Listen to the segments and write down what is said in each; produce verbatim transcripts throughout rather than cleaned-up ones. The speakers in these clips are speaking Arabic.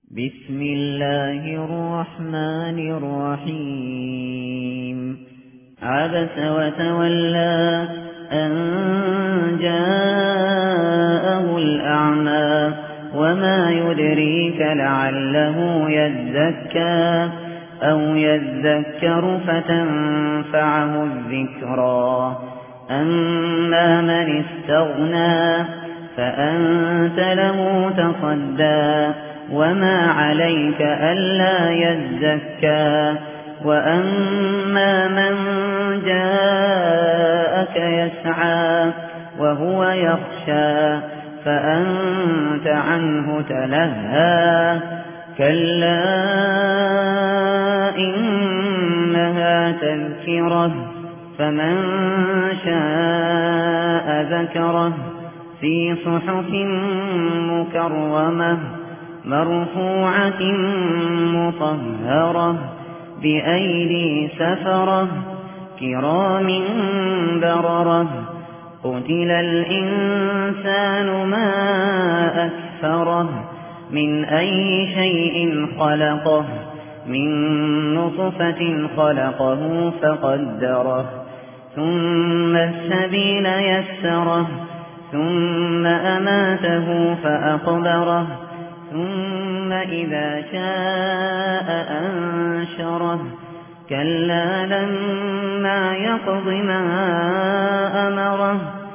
بسم الله الرحمن الرحيم عبس وتولى أن جاءه الأعمى وما يدريك لعله يزكى أو يذكر فتنفعه الذكرى أما من استغنى فأنت له تصدى وما عليك ألا يزكى وأما من جاءك يسعى وهو يخشى فأنت عنه تلهى كلا إنها تذكرة فمن شاء ذكره في صحف مكرمة مرفوعة مطهرة بأيدي سفرة كرام بررة قتل الإنسان ما أكفره من أي شيء خلقه من نطفة خلقه فقدره ثم السبيل يسره ثم أماته فأقبره ثم إذا شاء أنشره كلا لما يقض ما أمره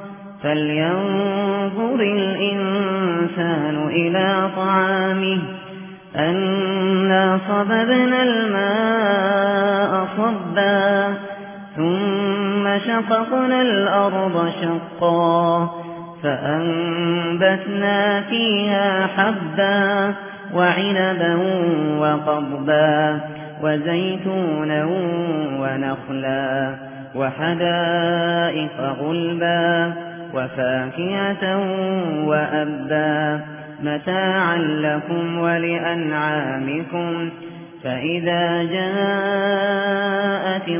فلينظر الإنسان إلى طعامه أنا صببنا الماء صبا ثم شققنا الأرض شقا فأنبتنا فيها حبا وعنبا وقضبا وزيتونا ونخلا وحدائق غلبا وفاكهة وأبا متاعا لكم ولأنعامكم فإذا جاءت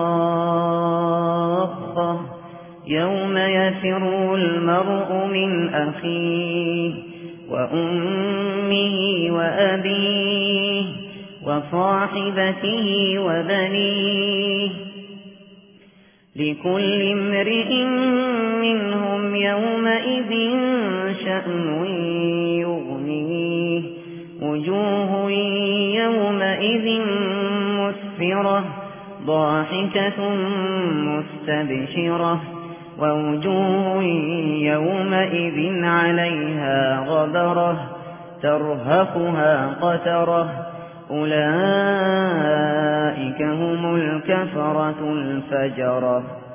الصاخة يوم يفر المرء من أخيه وأمه وأبيه وصاحبته وبنيه لكل امرئ منهم يومئذ شأن يغنيه وجوه يومئذ مسفرة ضاحكة مستبشرة ووجوه يومئذ عليها غبرة ترهقها قترة أولئك هم الكفرة الفجرة.